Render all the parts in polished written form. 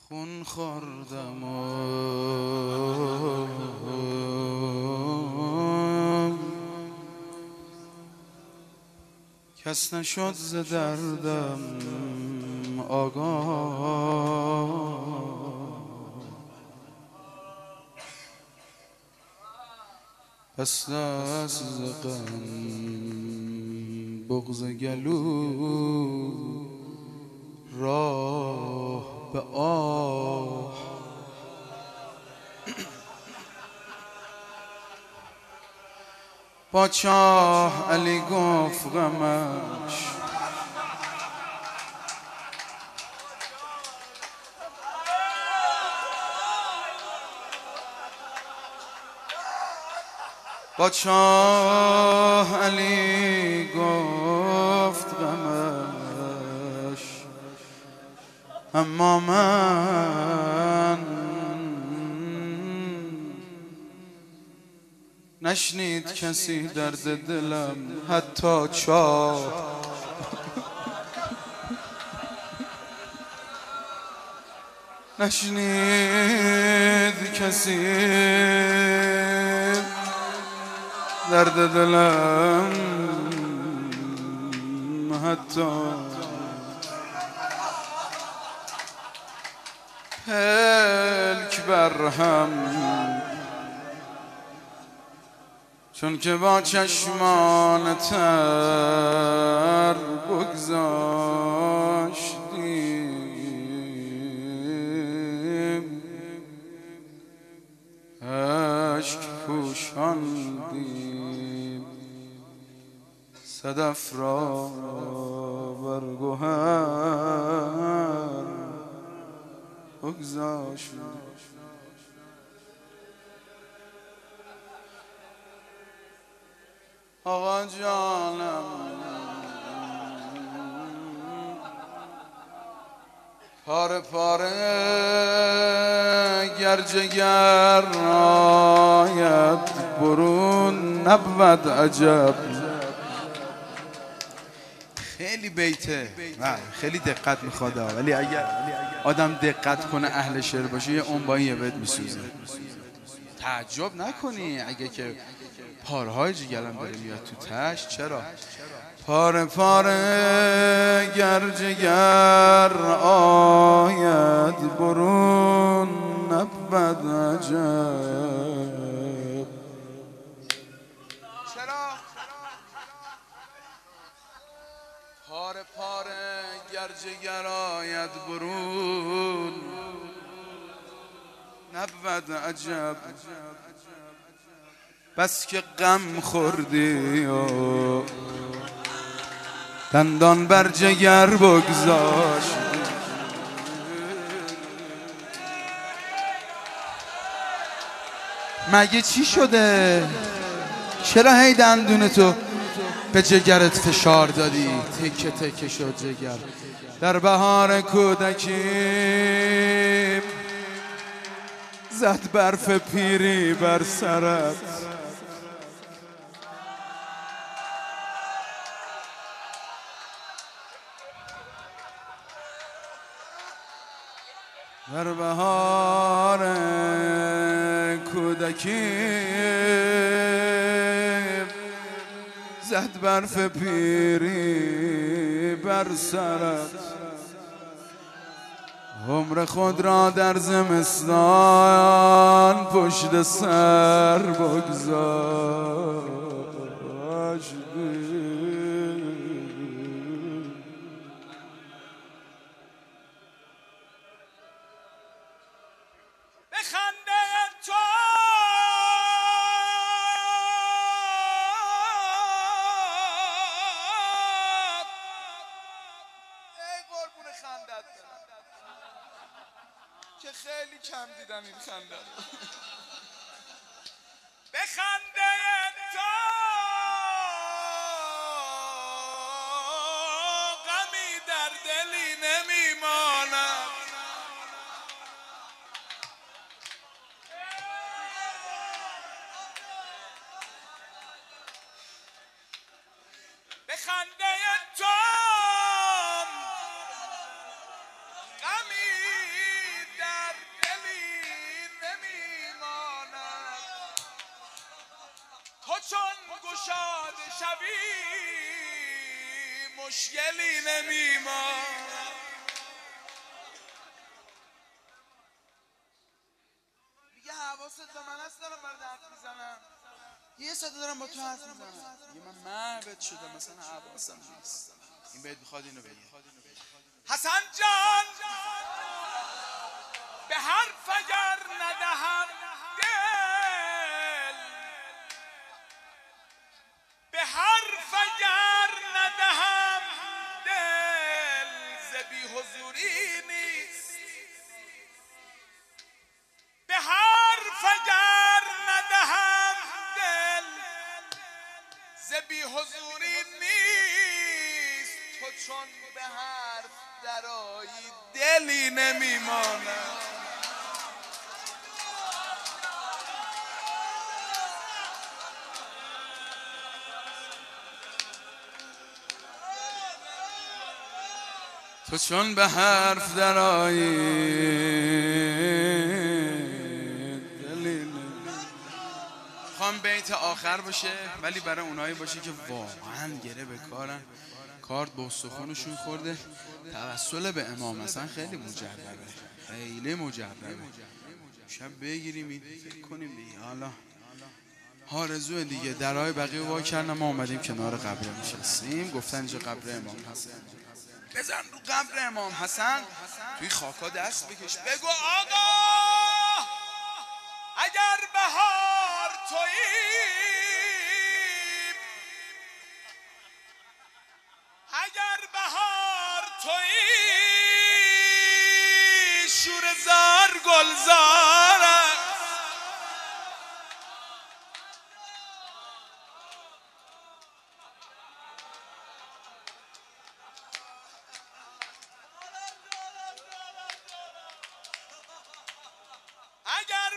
خون خوردم و کس نشد ز دردم آگاه. پس دست ز غم بغض گلو راه به آه. پادشاه علی گفت غمش پادشاه علی گفت غمش اما من نشنید کسی درد دلم حتی چاه. نشنید کسی درد دلم حتی پلک برهم، چون که با چشمان تر بگذاشتیم اشک پوشاندیم صدف را بر گوهر بگذاشتیم. آقا جانم پاره پاره گر جگر آید برون نبود عجب. خیلی بیته خیلی دقت میخواد، ولی اگر آدم دقت کنه اهل شعر باشه یه اون با یه بیت میسوزه. تعجب نکنی اگه که پارهای جگرم داره میاد تو تش. چرا؟ پاره پاره گر جگر آید برون نبود عجب. چرا؟ پاره پاره گر جگر آید برون نبود عجب. بس که غم خوردی و دندان بر جگر بگذاشت. مگه چی شده؟ چرا هی دندونتو به جگرت فشار دادی؟ تکه تکه شد جگر. در بهار کودکی زد برف پیری بر سرت، در بهار کودکی زد برف پیری بر سرت. عمر خود را در زمستان پشت سر بگذاشتی. که خیلی کم دیدم این خنده رو. به خنده تو غمی در دلی نمیماند. به خنده تو غمی چون گشاد شوی مشکلی نمیماند. میگه حواست به من هست دارم برات حرف میزنم، یه صدا دارم با تو حرف میزنم. میگه من محبت شدم مثلا حواسم نیست. این بیت میخواد اینو بگه. حسن جان به حرف اگر ندهم دل، به حرف اگر ندهم دل ز بی حضوری نیست. به حرف اگر ندهم دل ز بی حضوری نیست. تو چون به حرف درایی دلی نمیماند. تو چون به حرف درایی دلی نمیماند. میخوام بیت آخر باشه ولی برای اونایی باشه که واقعا گره به کارن، کارت به استخونشون خورده. توسل به امام حسن خیلی مجربه، خیلی مجربه. شب بگیریم فکر کنیم دیگه. حالا آرزو دیگه. درهای بقیه وا کردن، ما اومدیم کنار قبر نشستیم. گفتن اینجا قبر امام حسن، بزن رو قبر امام حسن، توی خاکا دست بکش، بگو آقا اگر بهار تویی، اگر بهار تویی شورزار گلزار است. اگر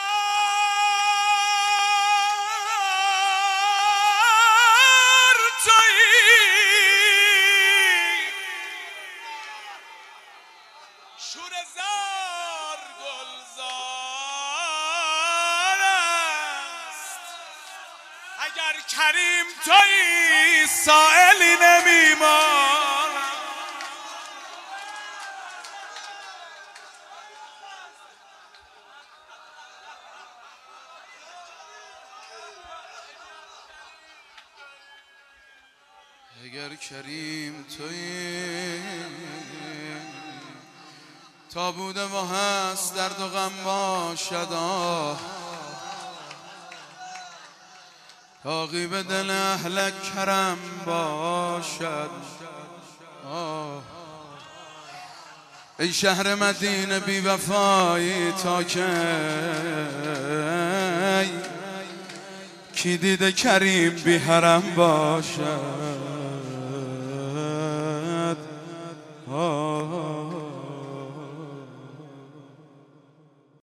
بهار تویی شورزار گلزار است. اگر کریم تویی سائلی نمیماند. اگر کریم تویی تا بوده و هست درد و غم باشد، تاقی به دل اهل کرم باشد. ای شهر مدینه بی وفایی تا کی دیده کریم بی حرم باشد.